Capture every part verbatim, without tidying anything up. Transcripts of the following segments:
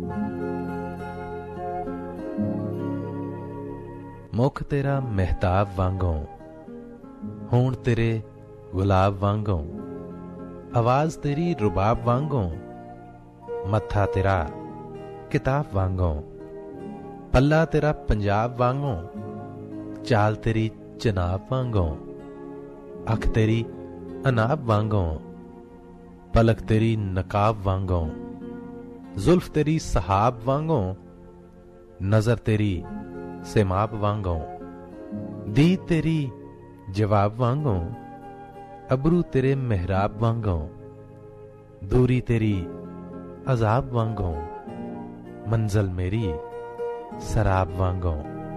ਮੁਖ ਤੇਰਾ ਮਹਿਤਾਬ ਵਾਂਗੋਂ, ਹੋਣ ਤੇਰੇ ਗੁਲਾਬ ਵਾਂਗੋਂ, ਆਵਾਜ਼ ਤੇਰੀ ਰੁਬਾਬ ਵਾਂਗੋਂ, ਮੱਥਾ ਤੇਰਾ ਕਿਤਾਬ ਵਾਂਗੋਂ, ਪੱਲਾ ਤੇਰਾ ਪੰਜਾਬ ਵਾਂਗੋਂ, ਚਾਲ ਤੇਰੀ ਚਨਾਬ ਵਾਂਗੋਂ, ਅੱਖ ਤੇਰੀ ਅਨਾਬ ਵਾਂਗੋਂ, ਪਲਕ ਤੇਰੀ ਨਕਾਬ ਵਾਂਗੋਂ, ਜ਼ੁਲਫ ਤੇਰੀ ਸਹਾਬ ਵਾਂਗੋਂ, ਨਜ਼ਰ ਤੇਰੀ ਸਿਮਾਬ ਵਾਂਗੋਂ, ਦੀ ਤੇਰੀ ਜਵਾਬ ਵਾਂਗੋਂ, ਅਬਰੂ ਤੇਰੇ ਮਿਹਰਾਬ ਵਾਂਗੋਂ, ਦੂਰੀ ਤੇਰੀ ਅਜ਼ਾਬ ਵਾਂਗੋਂ, ਮੰਜ਼ਲ ਮੇਰੀ ਸਰਾਬ ਵਾਂਗੋਂ।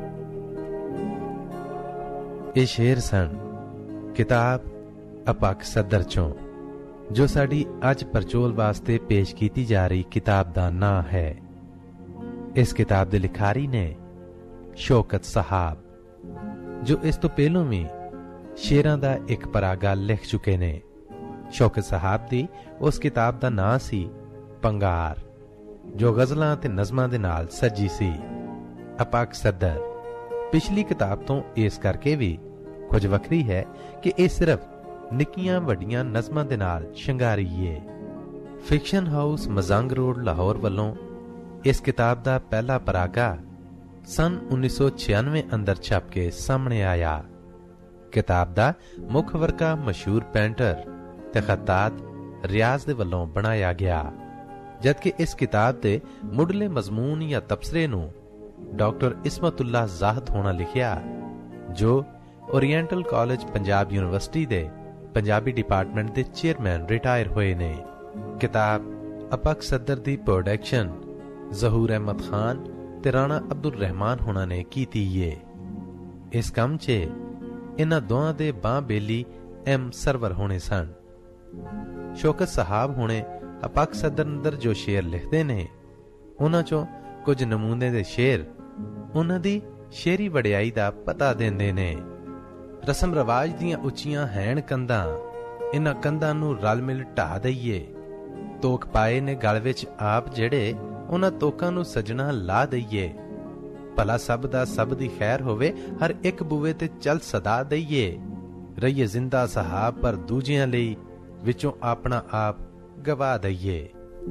ਇਹ ਸ਼ੇਰ ਸਨ ਕਿਤਾਬ ਅਪੱਕ ਸਦਰ ਚੋਂ, ਜੋ ਸਾਡੀ ਅੱਜ ਪਰਚੋਲ ਵਾਸਤੇ ਪੇਸ਼ ਕੀਤੀ ਜਾ ਰਹੀ ਕਿਤਾਬ ਦਾ ਨਾਂ ਹੈ। ਇਸ ਕਿਤਾਬ ਦੇ ਲਿਖਾਰੀ ਨੇ ਸ਼ੌਕਤ ਸਾਹਬ, ਜੋ ਇਸ ਤੋਂ ਪਹਿਲੋਂ ਵੀ ਸ਼ੇਰਾਂ ਦਾ ਇੱਕ ਪਰਾਗਾ ਲਿਖ ਚੁੱਕੇ ਨੇ। ਸ਼ੌਕਤ ਸਾਹਬ ਦੀ ਉਸ ਕਿਤਾਬ ਦਾ ਨਾਂ ਸੀ ਪੰਗਾਰ, ਜੋ ਗਜ਼ਲਾਂ ਤੇ ਨਜ਼ਮਾਂ ਦੇ ਨਾਲ ਸਜੀ ਸੀ। ਅਪੱਕ ਸਦਰ ਪਿਛਲੀ ਕਿਤਾਬ ਤੋਂ ਇਸ ਕਰਕੇ ਵੀ ਕੁਝ ਵੱਖਰੀ ਹੈ ਕਿ ਇਹ ਸਿਰਫ ਨਿੱਕੀਆਂ ਵੱਡੀਆਂ ਨਜ਼ਮਾਂ ਦੇ ਨਾਲ ਸ਼ਿੰਗਾਰੀ ਏ। Fiction house Mozang road Lahore ਵੱਲੋਂ ਇਸ ਕਿਤਾਬ ਦਾ ਪਹਿਲਾ ਪਰਾਗਾ ਸਨ ਉੱਨੀ ਸੌ ਛਿਆਨਵੇਂ ਅੰਦਰ ਛਪ ਕੇ ਸਾਹਮਣੇ ਆਇਆ। ਕਿਤਾਬ ਦਾ ਮੁੱਖ ਵਰਕਾ ਮਸ਼ਹੂਰ ਪੇਂਟਰ ਤੇ ਖੱਤਾਤ ਰਿਆਜ਼ ਦੇ ਵੱਲੋਂ ਬਣਾਇਆ ਗਿਆ, ਜਦਕਿ ਇਸ ਕਿਤਾਬ ਦੇ ਮੁੱਢਲੇ ਮਜ਼ਮੂਨ ਜਾਂ ਤਬਸਰੇ ਨੂੰ ਡਾਕਟਰ ਇਸਮਤੁੱਲਾ ਜ਼ਾਹਦ ਹੋਣਾ ਲਿਖਿਆ, ਜੋ ਓਰੀਐਂਟਲ ਕਾਲਜ ਪੰਜਾਬ ਯੂਨੀਵਰਸਿਟੀ ਦੇ ਪੰਜਾਬੀ ਡਿਪਾਰਟਮੈਂਟ ਦੇ ਚੇਅਰਮੈਨ ਰਿਟਾਇਰ ਹੋਏ ਨੇ। ਕਿਤਾਬ ਅਪੱਕ ਸਦਰ ਦੀ ਪ੍ਰੋਡਕਸ਼ਨ ਜ਼ਹੂਰ ਅਹਿਮਦ ਖਾਨ ਤੇ ਰਾਣਾ ਅਬਦੁਲ ਰਹਿਮਾਨ ਹੋਣਾ ਨੇ ਕੀਤੀ ਏ। ਇਸ ਕੰਮ 'ਚ ਇਹਨਾਂ ਦੋਹਾਂ ਦੇ ਬਾਂਹ ਬੇਲੀ ਐਮ ਸਰਵਰ ਹੋਣੇ ਸਨ। ਸ਼ੌਕਤ ਸਾਹਬ ਹੋਣੇ ਅਪੱਕ ਸਦਰ ਅੰਦਰ ਜੋ ਸ਼ੇਰ ਲਿਖਦੇ ਨੇ, ਉਹਨਾਂ ਚੋਂ ਕੁਝ ਨਮੂਨੇ ਦੇ ਸ਼ੇਰ ਉਹਨਾਂ ਦੀ ਸ਼ੇਰੀ ਵਡਿਆਈ ਦਾ ਪਤਾ ਦਿੰਦੇ ਨੇ। ਰਸਮ ਰਿਵਾਜ ਦੀਆਂ ਉੱਚੀਆਂ ਹੈਣ ਕੰਧਾਂ, ਇਹਨਾਂ ਕੰਧਾਂ ਨੂੰ ਰਲ ਮਿਲ ਢਾਹ ਦਈਏ। ਤੋਕ ਪਾਏ ਨੇ ਗਲ ਵਿੱਚ ਆਪ ਜਿਹੜੇ, ਉਹਨਾਂ ਤੋਕਾਂ ਨੂੰ ਸਜਣਾ ਲਾ ਦਈਏ। ਭਲਾ ਸਭ ਦਾ ਸਭ ਦੀ ਖੈਰ ਹੋਵੇ, ਹਰ ਇੱਕ ਬੂਵੇ ਤੇ ਚੱਲ ਸਦਾ ਦਈਏ। ਰਹੀਏ ਜ਼ਿੰਦਾ ਸਾਹਬ ਪਰ ਦੂਜਿਆਂ ਲਈ, ਵਿੱਚੋਂ ਆਪਣਾ ਆਪ ਗਵਾ ਦਈਏ।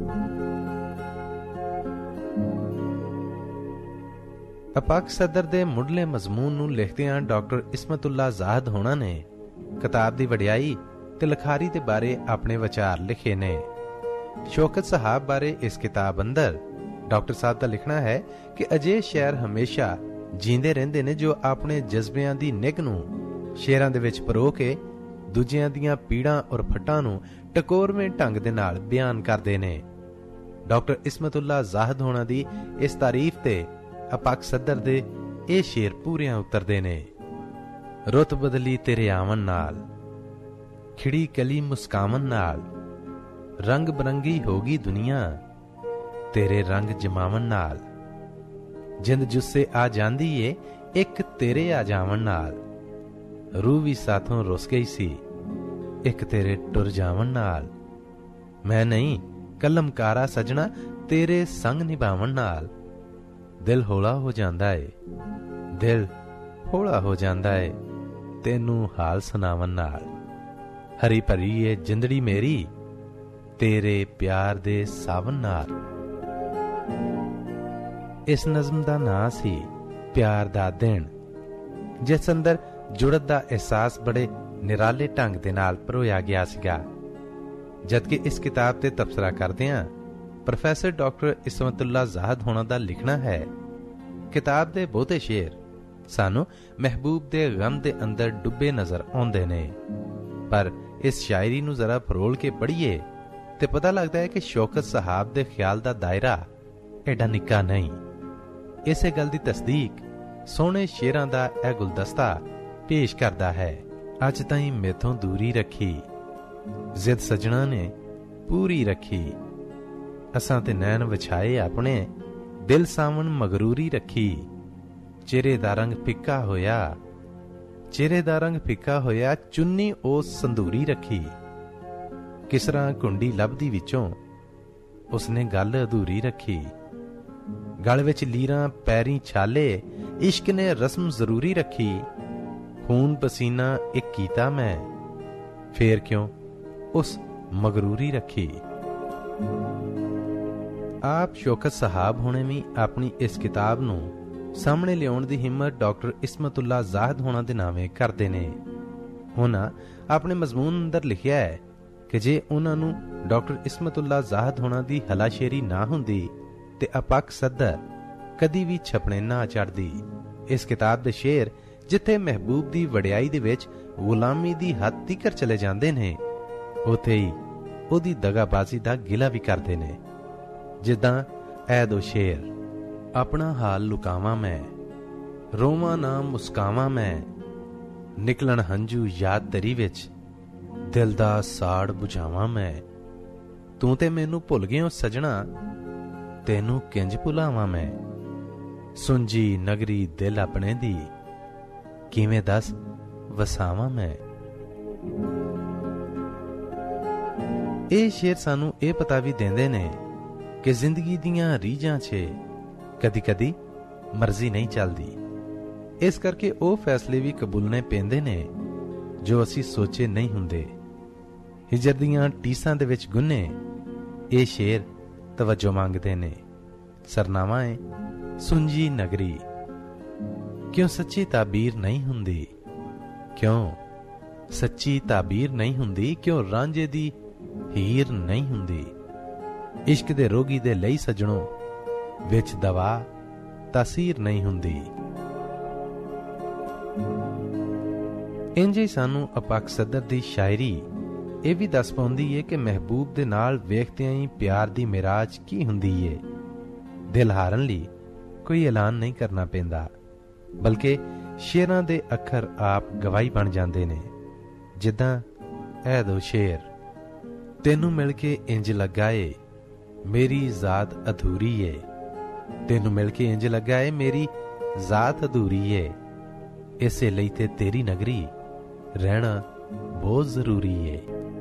ਅਪੱਕ ਸਦਰ ਦੇ ਮੁੱਢਲੇ ਮਜ਼ਮੂਨ ਨੂੰ ਲਿਖਦਿਆਂ ਡਾਕਟਰ ਇਸਮਤੁੱਲਾ ਜ਼ਾਹਦ ਹੋਣਾ ਨੇ ਕਿਤਾਬ ਦੀ ਵਡਿਆਈ ਤੇ ਲਿਖਾਰੀ ਦੇ ਬਾਰੇ ਆਪਣੇ ਵਿਚਾਰ ਲਿਖੇ ਨੇ। ਸ਼ੌਕਤ ਸਾਹਬ ਬਾਰੇ ਇਸ ਕਿਤਾਬ ਅੰਦਰ ਡਾਕਟਰ ਸਾਹਿਬ ਦਾ ਲਿਖਣਾ ਹੈ ਕਿ ਅਜਿਹੇ ਸ਼ਾਇਰ ਹਮੇਸ਼ਾ ਜੀਂਦੇ ਰਹਿੰਦੇ ਨੇ ਜੋ ਆਪਣੇ ਜਜ਼ਬਿਆਂ ਦੀ ਨਿੱਘ ਨੂੰ ਸ਼ੇਰਾਂ ਦੇ ਵਿੱਚ ਪਰੋ ਕੇ ਦੂਜਿਆਂ ਦੀਆਂ ਪੀੜਾਂ ਔਰ ਫੱਟਾਂ ਨੂੰ ਟਕੋਰਵੇਂ ਢੰਗ ਦੇ ਨਾਲ ਬਿਆਨ ਕਰਦੇ ਨੇ। ਡਾਕਟਰ ਇਸਮਤੁੱਲਾ ਜ਼ਾਹਦ ਹੋਣਾ ਦੀ ਇਸ ਤਾਰੀਫ ਤੇ ਅਪੱਕ ਸਦਰ ਦੇ ਇਹ ਸ਼ੇਰ ਪੂਰਿਆਂ ਉਤਰਦੇ ਨੇ। ਰੁੱਤ ਬਦਲੀ ਤੇਰੇ ਆਵਣ ਨਾਲ, ਖਿੜੀ ਕਲੀ ਮੁਸਕਾਵਨ ਨਾਲ, ਰੰਗ ਬਰੰਗੀ ਹੋ ਗਈ ਦੁਨੀਆ ਤੇਰੇ ਰੰਗ ਜਮਾਵਨ ਨਾਲ। ਜਿੰਦ ਜੁੱਸੇ ਆ ਜਾਂਦੀ ਏ ਇੱਕ ਤੇਰੇ ਆ ਜਾਵਣ ਨਾਲ, ਰੂਹ ਵੀ ਸਾਥੋਂ ਰੁੱਸ ਗਈ ਸੀ ਇੱਕ ਤੇਰੇ ਟੁਰ ਜਾਵਣ ਨਾਲ। ਮੈਂ ਨਹੀਂ ਕਲਮਕਾਰਾ ਸਜਣਾ ਤੇਰੇ ਸੰਗ ਨਿਭਾਵਣ ਨਾਲ। ਦਿਲ ਹੌਲਾ ਹੋ ਜਾਂਦਾ ਏ, ਦਿਲ ਹੌਲਾ ਹੋ ਜਾਂਦਾ ਏ ਤੈਨੂੰ ਹਾਲ ਸੁਣਾਵਣ ਨਾਲ। ਹਰੀ ਭਰੀ ਏ ਜਿੰਦੜੀ ਮੇਰੀ ਤੇਰੇ ਪਿਆਰ ਦੇ ਸਾਵਨ ਨਾਲ। ਇਸ ਨਜ਼ਮ ਦਾ ਨਾਂ ਸੀ ਪਿਆਰ ਦਾ ਦਿਨ, ਜਿਸ ਅੰਦਰ ਜੁੜਤ ਦਾ ਅਹਿਸਾਸ ਬੜੇ ਨਿਰਾਲੇ ਢੰਗ ਦੇ ਨਾਲ ਪਰੋਇਆ ਗਿਆ ਸੀਗਾ। ਜਦਕਿ ਇਸ ਕਿਤਾਬ ਤੇ ਤਬਸਰਾ ਕਰਦਿਆਂ ਪ੍ਰੋਫੈਸਰ ਡਾਕਟਰ ਇਸਮਤੁੱਲਾ ਜ਼ਾਹਦ ਹੋਣਾ ਦਾ ਲਿਖਣਾ ਹੈ, ਕਿਤਾਬ ਦੇ ਬਹੁਤੇ ਸ਼ੇਰ ਸਾਨੂੰ ਮਹਿਬੂਬ ਦੇ ਗਮ ਦੇ ਅੰਦਰ ਡੁੱਬੇ ਨਜ਼ਰ ਆਉਂਦੇ ਨੇ, ਪਰ ਇਸ ਸ਼ਾਇਰੀ ਨੂੰ ਜ਼ਰਾ ਫਰੋਲ ਕੇ ਪੜ੍ਹੀਏ ਤੇ ਪਤਾ ਲੱਗਦਾ ਹੈ ਕਿ ਸ਼ੌਕਤ ਸਾਹਬ ਦੇ ਖਿਆਲ ਦਾ ਦਾਇਰਾ ਐਡਾ ਨਿੱਕਾ ਨਹੀਂ। ਇਸੇ ਗੱਲ ਦੀ ਤਸਦੀਕ ਸੋਹਣੇ ਸ਼ੇਰਾਂ ਦਾ ਇਹ ਗੁਲਦਸਤਾ ਪੇਸ਼ ਕਰਦਾ ਹੈ। ਅੱਜ ਤਾਈਂ ਮੈਥੋਂ ਦੂਰੀ ਰੱਖੀ, ਜ਼ਿੱਦ ਸਜਣਾ ਨੇ ਪੂਰੀ ਰੱਖੀ। ਅਸਾਂ ਤੇ ਨੈਣ ਵਿਛਾਏ ਆਪਣੇ, ਦਿਲ ਸਾਵਣ ਮਗਰੂਰੀ ਰੱਖੀ। ਚਿਹਰੇ ਦਾ ਰੰਗ ਫਿੱਕਾ ਹੋਇਆ, ਚਿਹਰੇ ਦਾ ਰੰਗ ਫਿੱਕਾ ਹੋਇਆ, ਚੁੰਨੀ ਉਸ ਸੰਧੂਰੀ ਰੱਖੀ। ਕਿਸ ਤਰ੍ਹਾਂ ਕੁੰਡੀ ਲੱਭਦੀ ਵਿੱਚੋਂ ਉਸਨੇ ਗੱਲ ਅਧੂਰੀ ਰੱਖੀ। गल विच लीरां पैरीं छाले, इश्क ने रस्म जरूरी रखी, खून पसीना एक कीता मैं, फेर क्यों उस मगरूरी रखी। आप शौकत साहब होने भी अपनी इस किताब नूं सामने लियाउण दी हिम्मत डॉक्टर इस्मतुल्ला जाहिद होना दे नामे करदे ने। उन्हां अपने मजमून अंदर लिखिया है कि जे उन्हां नूं डॉक्टर इस्मतुल्ला जाहिद होना दी हलाशेरी ना हुंदी ते अपक सदर कदी भी छपने ना चढ़दी। इस किताब दे शेर जिथे महबूब दी वडियाई दे विच गुलामी दी हद तिकर चले जांदे ने, उथे ही ओदी दगाबाजी दा गिला भी करदे ने। जिद्दां ऐ दो शेर, अपना हाल लुकावां मैं, रोवां ना मुस्कावां मैं, निकलन हंजू याद दरी विच, दिल दा साड़ बुझावां मैं, तू ते मैनू भुल गयो सजना, तेनू किंज भुलावां मैं, सुंजी नगरी दिल अपने दी, किवें दस वसावां मैं। ਇਹ ਸ਼ੇਰ ਸਾਨੂੰ ਇਹ ਪਤਾ ਵੀ ਦਿੰਦੇ ਨੇ ਕਿ ਜ਼ਿੰਦਗੀ ਦੀਆਂ ਰੀਝਾਂ 'ਚ ਕਦੀ ਕਦੀ ਮਰਜ਼ੀ ਨਹੀਂ ਚੱਲਦੀ। ਇਸ ਕਰਕੇ ਉਹ ਫੈਸਲੇ ਵੀ ਕਬੂਲਣੇ ਪੈਂਦੇ ਨੇ ਜੋ ਅਸੀਂ ਸੋਚੇ ਨਹੀਂ ਹੁੰਦੇ। ਹਿਜਰ ਦੀਆਂ ਟੀਸਾਂ ਦੇ ਵਿੱਚ ਗੁੰਨੇ ਇਹ ਸ਼ੇਰ ਤਵੱਜੋ ਮੰਗਦੇ ਨੇ। ਸਰਨਾਮਾ ਹੈ ਸੁੰਜੀ ਨਗਰੀ। ਕਿਉਂ ਸੱਚੀ ਤਾਬੀਰ ਨਹੀਂ ਹੁੰਦੀ, ਕਿਉਂ ਸੱਚੀ ਤਾਬੀਰ ਨਹੀਂ ਹੁੰਦੀ, ਕਿਉਂ ਰਾਂਝੇ ਦੀ ਹੀਰ ਨਹੀਂ ਹੁੰਦੀ। ਇਸ਼ਕ ਦੇ ਰੋਗੀ ਦੇ ਲਈ ਸਜਣੋ ਵਿੱਚ ਦਵਾ ਤਾਸੀਰ ਨਹੀਂ ਹੁੰਦੀ। ਇੰਜ ਹੀ ਸਾਨੂੰ ਅਪਾਕ ਸਦਰ ਦੀ ਸ਼ਾਇਰੀ ਇਹ ਵੀ ਦੱਸ ਪਾਉਂਦੀ ਏ ਕਿ ਮਹਿਬੂਬ ਦੇ ਨਾਲ ਵੇਖਦਿਆਂ ਹੀ ਪਿਆਰ ਦੀ ਮਿਰਾਜ ਕੀ ਹੁੰਦੀ ਏ। ਦਿਲ ਹਾਰਨ ਲਈ ਕੋਈ ਐਲਾਨ ਨਹੀਂ ਕਰਨਾ ਪੈਂਦਾ, ਬਲਕਿ ਸ਼ੇਰਾਂ ਦੇ ਅੱਖਰ ਆਪ ਗਵਾਹੀ ਬਣ ਜਾਂਦੇ ਨੇ। ਜਿੱਦਾਂ ਇਹ ਦੋ ਸ਼ੇਰ, ਤੈਨੂੰ ਮਿਲ ਕੇ ਇੰਜ ਲੱਗਾ ਏ ਮੇਰੀ ਜ਼ਾਤ ਅਧੂਰੀ ਏ, ਤੈਨੂੰ ਮਿਲ ਕੇ ਇੰਜ ਲੱਗਾ ਏ ਮੇਰੀ ਜ਼ਾਤ ਅਧੂਰੀ ਏ, ਇਸੇ ਲਈ ਤੇ ਤੇਰੀ ਨਗਰੀ ਰਹਿਣਾ ਬਹੁਤ ਜ਼ਰੂਰੀ ਏ।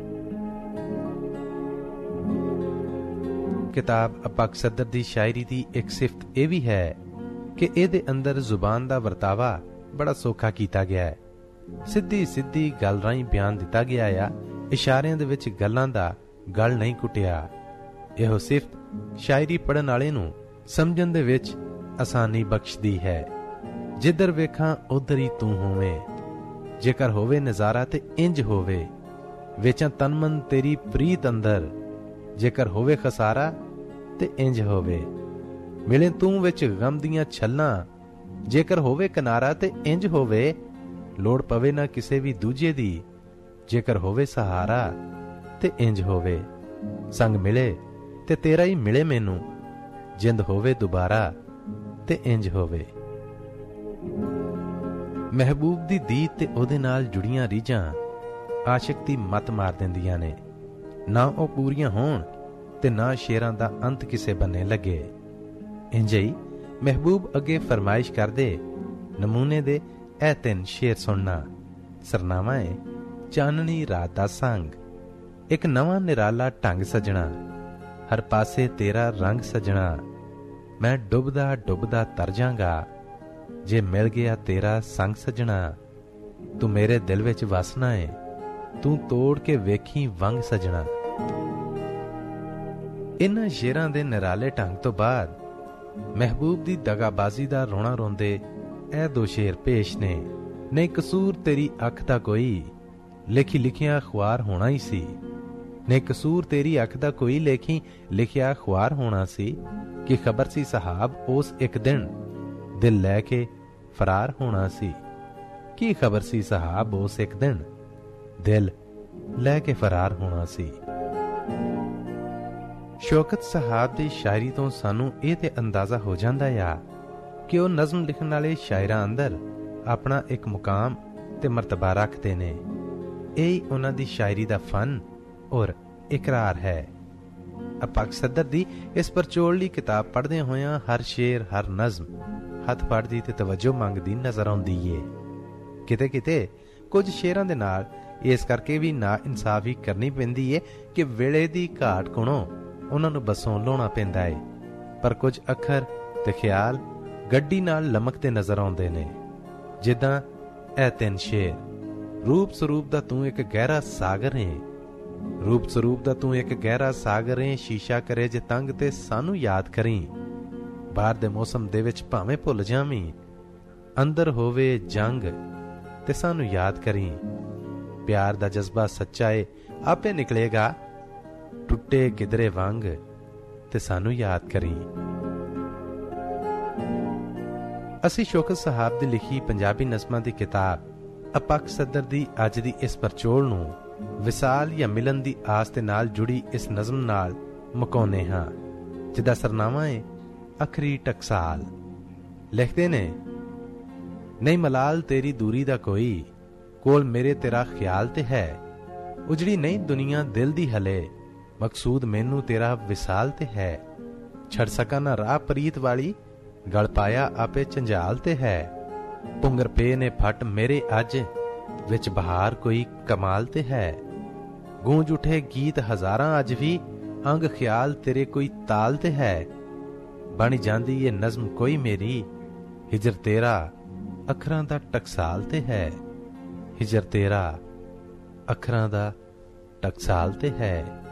ਕਿਤਾਬ ਅਪਾਕ ਸਦਰ ਦੀ ਸ਼ਾਇਰੀ ਦੀ ਇੱਕ ਸਿਫਤ ਇਹ ਵੀ ਹੈ ਕਿ ਇਹਦੇ ਅੰਦਰ ਜ਼ੁਬਾਨ ਦਾ ਵਰਤਾਵਾ ਬੜਾ ਸੌਖਾ ਕੀਤਾ ਗਿਆ ਹੈ। ਸਿੱਧੀ ਸਿੱਧੀ ਗੱਲ ਰਾਹੀਂ ਬਿਆਨ ਦਿੱਤਾ ਗਿਆ ਆ। ਇਸ਼ਾਰਿਆਂ ਦੇ ਵਿੱਚ ਗੱਲਾਂ ਦਾ ਗਲ ਨਹੀਂ ਕੁੱਟਿਆ। ਇਹੋ ਸਿਫਤ ਸ਼ਾਇਰੀ ਪੜ੍ਹਨ ਵਾਲੇ ਨੂੰ ਸਮਝਣ ਦੇ ਵਿੱਚ ਆਸਾਨੀ ਬਖਸ਼ਦੀ ਹੈ। ਜਿੱਧਰ ਵੇਖਾਂ ਉਧਰ ਹੀ ਤੂੰ ਹੋਵੇਂ, ਜੇਕਰ ਹੋਵੇ ਨਜ਼ਾਰਾ ਤੇ ਇੰਜ ਹੋਵੇ, ਵੇਚਾਂ ਤਨ ਮਨ ਤੇਰੀ ਪ੍ਰੀਤ ਅੰਦਰ, ਜੇਕਰ ਹੋਵੇ ਖਸਾਰਾ ਤੇ ਇੰਜ ਹੋਵੇ, ਮਿਲੇ ਤੂੰ ਵਿੱਚ ਗਮ ਦੀਆਂ ਛੱਲਾਂ, ਜੇਕਰ ਹੋਵੇ ਕਿਨਾਰਾ ਤੇ ਇੰਜ ਹੋਵੇ, ਲੋੜ ਪਵੇ ਨਾ ਕਿਸੇ ਵੀ ਦੂਜੇ ਦੀ, ਜੇਕਰ ਹੋਵੇ ਸਹਾਰਾ ਤੇ ਇੰਜ ਹੋਵੇ, ਸੰਗ ਮਿਲੇ ਤੇ ਤੇਰਾ ਹੀ ਮਿਲੇ ਮੈਨੂੰ, ਜਿੰਦ ਹੋਵੇ ਦੁਬਾਰਾ ਤੇ ਇੰਜ ਹੋਵੇ। ਮਹਿਬੂਬ ਦੀ ਦੀਦ ਤੇ ਉਹਦੇ ਨਾਲ ਜੁੜੀਆਂ ਰੀਝਾਂ ਆਸ਼ਿਕ ਦੀ ਮੱਤ ਮਾਰ ਦਿੰਦੀਆਂ ਨੇ। ਨਾ ਉਹ ਪੂਰੀਆਂ ਹੋਣ ਤੇ ਨਾ ਸ਼ੇਰਾਂ ਦਾ ਅੰਤ ਕਿਸੇ ਬੰਨੇ ਲੱਗੇ। ਇੰਜ ਹੀ ਮਹਿਬੂਬ ਅੱਗੇ ਫਰਮਾਇਸ਼ ਕਰਦੇ, ਨਮੂਨੇ ਦੇ ਇਹ ਤਿੰਨ ਸ਼ੇਰ ਸੁਣਨਾ। ਸਰਨਾਮਾ ਹੈ ਚਾਨਣੀ ਰਾਤ ਦਾ ਸੰਗ। ਇੱਕ ਨਵਾਂ ਨਿਰਾਲਾ ਢੰਗ ਸਜਣਾ, ਹਰ ਪਾਸੇ ਤੇਰਾ ਰੰਗ ਸਜਣਾ, ਮੈਂ ਡੁੱਬਦਾ ਡੁੱਬਦਾ ਤਰ ਜਾਂਗਾ, ਜੇ ਮਿਲ ਗਿਆ ਤੇਰਾ ਸੰਗ ਸਜਣਾ, ਤੂੰ ਮੇਰੇ ਦਿਲ ਵਿੱਚ ਵਸਣਾ ਏ, ਤੂੰ ਤੋੜ ਕੇ ਵੇਖੀ ਵੰਗ ਸਜਣਾ। ਇਨ੍ਹਾਂ ਸ਼ੇਰਾਂ ਦੇ ਨਿਰਾਲੇ ਢੰਗ ਤੋਂ ਬਾਅਦ ਮਹਿਬੂਬ ਦੀ ਦਗਾਬਾਜ਼ੀ ਦਾ ਰੋਣਾ ਰੋਂਦੇ ਇਹ ਦੋ ਸ਼ੇਰ ਪੇਸ਼ ਨੇ। ਨਹੀਂ ਕਸੂਰ ਤੇਰੀ ਅੱਖ ਦਾ ਕੋਈ, ਲੇਖੀ ਲਿਖਿਆ ਅਖਬਾਰ ਹੋਣਾ ਹੀ ਸੀ। ਨਹੀਂ ਕਸੂਰ ਤੇਰੀ ਅੱਖ ਦਾ ਕੋਈ, ਲੇਖੀ ਲਿਖਿਆ ਅਖਬਾਰ ਹੋਣਾ ਸੀ। ਕਿ ਖਬਰ ਸੀ ਸਾਹਬ ਉਸ ਇੱਕ ਦਿਨ ਦਿਲ ਲੈ ਕੇ ਫਰਾਰ ਹੋਣਾ ਸੀ। ਕੀ ਖਬਰ ਸੀ ਸਾਹਬ ਉਸ ਇੱਕ ਦਿਨ ਦਿਲ ਲੈ ਕੇ ਫਰਾਰ ਹੋਣਾ ਸੀ। ਸ਼ੌਕਤ ਸਾਹਬ ਦੀ ਸ਼ਾਇਰੀ ਤੋਂ ਸਾਨੂੰ ਇਹ ਤੇ ਅੰਦਾਜ਼ਾ ਹੋ ਜਾਂਦਾ ਆ ਕਿ ਉਹ ਨਜ਼ਮ ਲਿਖਣ ਵਾਲੇ ਸ਼ਾਇਰਾਂ ਅੰਦਰ ਆਪਣਾ ਇੱਕ ਮੁਕਾਮ ਤੇ ਮਰਤਬਾ ਰੱਖਦੇ ਨੇ। ਇਹ ਉਹਨਾਂ ਦੀ ਸ਼ਾਇਰੀ ਦਾ ਫਨ ਔਰ ਇਕਰਾਰ ਹੈ। ਅਪਾਕ ਸਦਰ ਦੀ ਇਸ ਪਰਚੋਲੜੀ ਕਿਤਾਬ ਪੜ੍ਹਦਿਆਂ ਹੋਇਆਂ ਹਰ ਸ਼ੇਰ ਹਰ ਨਜ਼ਮ ਹੱਥ ਪੜ੍ਹਦੀ ਤੇ ਤਵੱਜੋ ਮੰਗਦੀ ਨਜ਼ਰ ਆਉਂਦੀ ਏ। ਕਿਤੇ ਕਿਤੇ ਕੁਝ ਸ਼ੇਰਾਂ ਦੇ ਨਾਲ ਇਸ ਕਰਕੇ ਵੀ ਨਾ ਇਨਸਾਫੀ ਕਰਨੀ ਪੈਂਦੀ ਏ ਕਿ ਵੇਲੇ ਦੀ ਘਾਟ ਕੋਲੋਂ ਉਹਨਾਂ ਨੂੰ ਬਸੋਂ ਲਾਉਣਾ ਪੈਂਦਾ ਏ। ਪਰ ਕੁਝ ਅੱਖਰ ਤੇ ਖਿਆਲ ਗੱਡੀ ਨਾਲ ਲਮਕਦੇ ਨਜ਼ਰ ਆਉਂਦੇ ਨੇ। ਜਿੱਦਾਂ ਇਹ ਤਿੰਨ ਸ਼ੇਰ, ਰੂਪ ਸਰੂਪ ਦਾ ਤੂੰ ਇੱਕ ਗਹਿਰਾ ਸਾਗਰ ਏ, ਰੂਪ ਸਰੂਪ ਦਾ ਤੂੰ ਇੱਕ ਗਹਿਰਾ ਸਾਗਰ ਏ, ਸ਼ੀਸ਼ਾ ਕਰੇ ਜੇ ਤੰਗ ਤੇ ਸਾਨੂੰ ਯਾਦ ਕਰੀਂ, ਬਾਹਰ ਦੇ ਮੌਸਮ ਦੇ ਵਿੱਚ ਭਾਵੇਂ ਭੁੱਲ ਜਾਵੀਂ, ਅੰਦਰ ਹੋਵੇ ਜੰਗ ਤੇ ਸਾਨੂੰ ਯਾਦ ਕਰੀਂ, ਪਿਆਰ ਦਾ ਜਜ਼ਬਾ ਸੱਚਾ ਏ ਆਪੇ ਨਿਕਲੇਗਾ, ਟੁੱਟੇ ਗਿਦਰੇ ਵਾਂਗ ਤੇ ਸਾਨੂੰ ਯਾਦ ਕਰੀਂ। ਅਸੀਂ ਸ਼ੌਕਤ ਸਾਹਬ ਦੀ ਲਿਖੀ ਪੰਜਾਬੀ ਨਜ਼ਮਾਂ ਦੀ ਕਿਤਾਬ ਅਪੱਖ ਸਦਰ ਦੀ ਅੱਜ ਦੀ ਇਸ ਪਰਚੋਲ ਨੂੰ ਵਿਸਾਲ ਜਾਂ ਮਿਲਨ ਦੀ ਆਸ ਦੇ ਨਾਲ ਜੁੜੀ ਇਸ ਨਜ਼ਮ ਨਾਲ ਮੁਕਾਉਂਦੇ ਹਾਂ, ਜਿਹਦਾ ਸਰਨਾਮਾ ਹੈ ਅਖਰੀ ਟਕਸਾਲ। ਲਿਖਦੇ ਨੇ, ਨਹੀਂ ਮਲਾਲ ਤੇਰੀ ਦੂਰੀ ਦਾ ਕੋਈ, ਕੋਲ ਮੇਰੇ ਤੇਰਾ ਖਿਆਲ ਤੇ ਹੈ, ਉਜੜੀ ਨਹੀਂ ਦੁਨੀਆ ਦਿਲ ਦੀ ਹਲੇ, ਮਕਸੂਦ ਮੈਨੂੰ ਤੇਰਾ ਵਿਸਾਲ ਤੇ ਹੈ, ਛੱਡ ਸਕਾਂ ਨਾ ਰਾਹ ਪ੍ਰੀਤ ਵਾਲੀ, ਗਲ ਪਾਇਆ ਆਪੇ ਝੰਜਾਲ ਤੇ ਹੈ, ਪੁੰਗਰ ਪੇ ਨੇ ਫੱਟ ਮੇਰੇ ਅੱਜ, ਵਿੱਚ ਬਹਾਰ ਕੋਈ ਕਮਾਲ ਤੇ ਹੈ, ਗੂੰਜ ਉਠੇ ਗੀਤ ਹਜ਼ਾਰਾਂ ਅੱਜ ਵੀ, ਅੰਗ ਖਿਆਲ ਤੇਰੇ ਕੋਈ ਤਾਲ ਤੇ ਹੈ, ਬਣ ਜਾਂਦੀ ਇਹ ਨਜ਼ਮ ਕੋਈ ਮੇਰੀ, ਹਿਜਰ ਤੇਰਾ ਅੱਖਰਾਂ ਦਾ ਟਕਸਾਲ ਤੇ ਹੈ, ਹਿਜਰ ਤੇਰਾ ਅੱਖਰਾਂ ਦਾ ਟਕਸਾਲ ਤੇ ਹੈ।